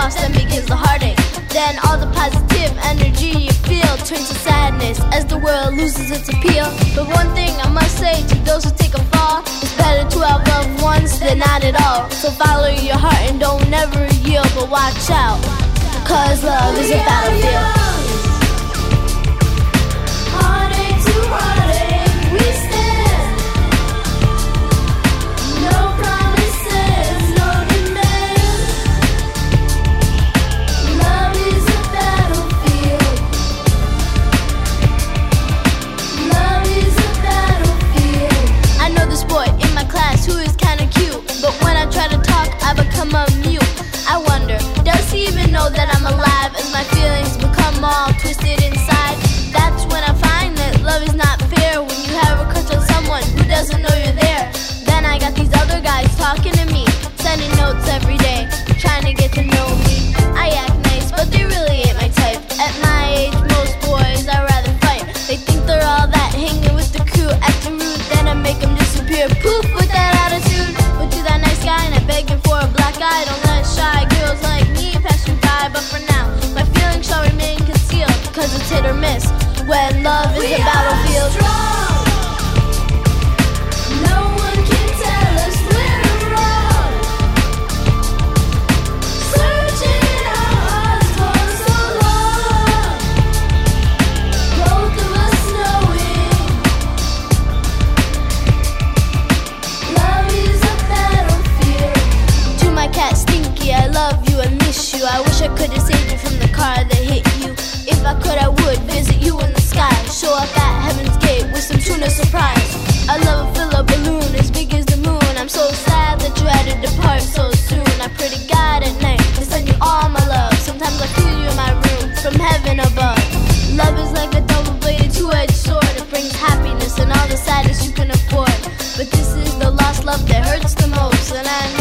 loss, then begins the heartache. Then all the positive energy you feel turns to sadness as the world loses its appeal. But one thing I must say to those who take a fall, it's better to have loved ones than not at all. So follow your heart and don't never yield, but watch out, cause love is a battlefield. Heartache to heartache, we stand. No promises, no demand. Love is a battlefield. Love is a battlefield. I know this boy in my class who is kinda cute, but when I try to talk, I become a mute. I wonder, does he even know that I'm alive as my feelings become all twisted inside? That's when I find that love is not fair, when you have a crush on someone who doesn't know you're there. Then I got these other guys talking to me, sending notes every day, trying to get to know me. I act nice, but they really ain't my type. At my age, most boys I'd rather fight. They think they're all that, hanging with the crew, acting rude, then I make them disappear. Poof, with that attitude. But to that nice guy and I'm begging for a black eye. Don't let shy girls like me pass you by. But for now, my feelings shall remain concealed, cause it's hit or miss when love is a battlefield. No one can tell us we're wrong. Searching our hearts for so long, both of us knowing love is a battlefield. To my cat Stinky, I love you, I miss you. I wish I could have saved you from the car that hit you. If I could, I would visit you in the sky, show up at Heaven's Gate with some tuna surprise. I love a fill a balloon as big as the moon. I'm so sad that you had to depart so soon. I pray to God at night to send you all my love. Sometimes I feel you in my room from heaven above. Love is like a double-bladed, two-edged sword. It brings happiness and all the sadness you can afford. But this is the lost love that hurts the most, and I